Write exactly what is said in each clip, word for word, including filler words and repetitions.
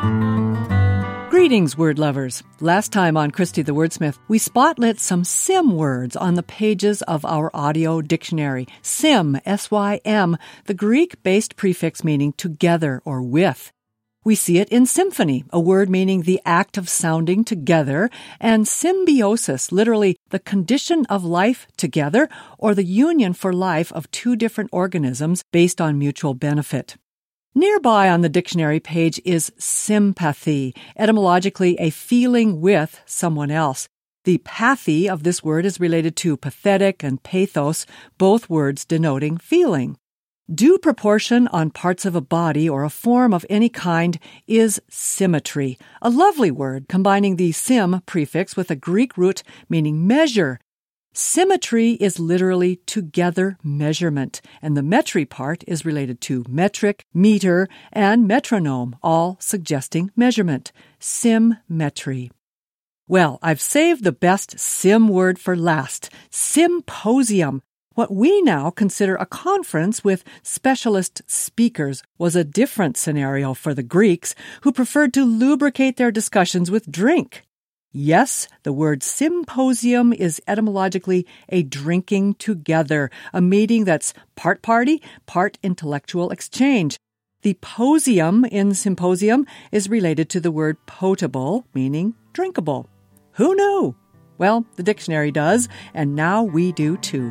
Greetings, word lovers. Last time on Christy the Wordsmith, we spotlit some sim words on the pages of our audio dictionary. Sim, S Y M, the Greek-based prefix meaning together or with. We see it in symphony, a word meaning the act of sounding together, and symbiosis, literally the condition of life together or the union for life of two different organisms based on mutual benefit. Nearby on the dictionary page is sympathy, etymologically a feeling with someone else. The pathy of this word is related to pathetic and pathos, both words denoting feeling. Due proportion on parts of a body or a form of any kind is symmetry, a lovely word combining the sim prefix with a Greek root meaning measure. Symmetry is literally together measurement, and the metry part is related to metric, meter, and metronome, all suggesting measurement. Symmetry. Well, I've saved the best sim word for last. Symposium. What we now consider a conference with specialist speakers was a different scenario for the Greeks, who preferred to lubricate their discussions with drink. Yes, the word symposium is etymologically a drinking together, a meeting that's part party, part intellectual exchange. The posium in symposium is related to the word potable, meaning drinkable. Who knew? Well, the dictionary does, and now we do too.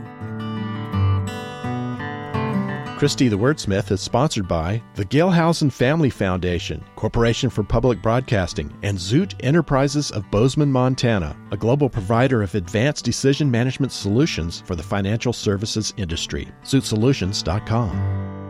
Christy the Wordsmith is sponsored by the Gilhausen Family Foundation, Corporation for Public Broadcasting, and Zoot Enterprises of Bozeman, Montana, a global provider of advanced decision management solutions for the financial services industry. zoot solutions dot com.